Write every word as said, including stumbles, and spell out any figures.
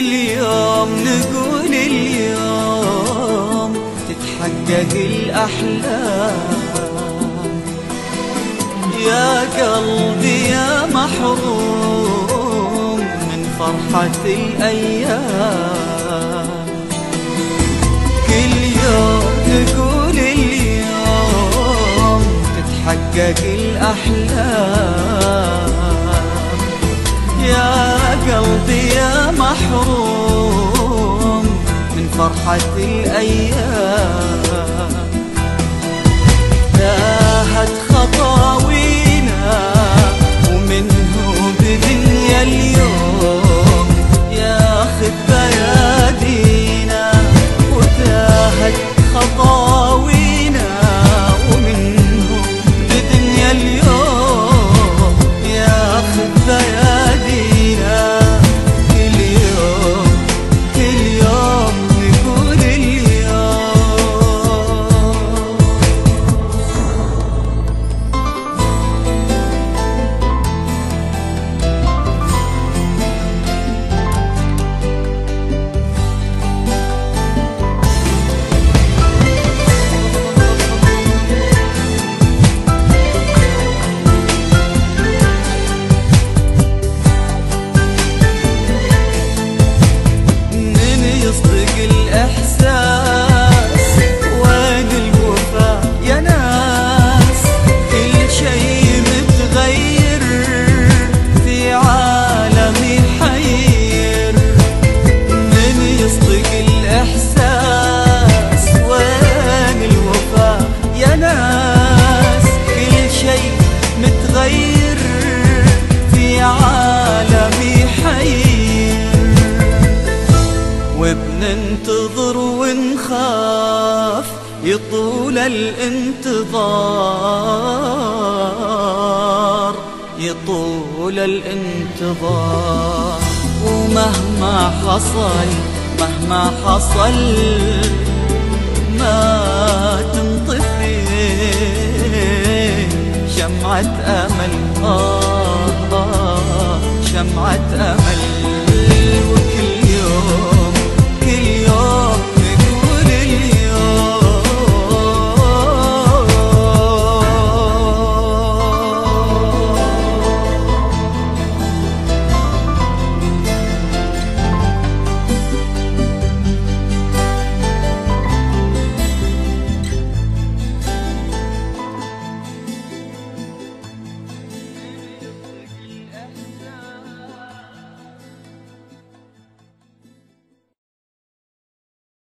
يوم نقول اليوم تتحقق الأحلام، يا قلبي يا محروم من فرحة الأيام. كل يوم نقول اليوم تتحقق الأحلام، يا قلبي يا محروم من فرحة الأيام. تاهت خطاوينا ومنه بدنيا اليوم ياخذ بيادينا، وتاهت خطاوينا ومنه بدنيا اليوم ياخذ بيادينا. كل يوم كل يوم نقول وبننتظر ونخاف يطول الانتظار، يطول الانتظار. ومهما حصل مهما حصل ما تنطفي شمعة أمل، آه آه شمعة أمل.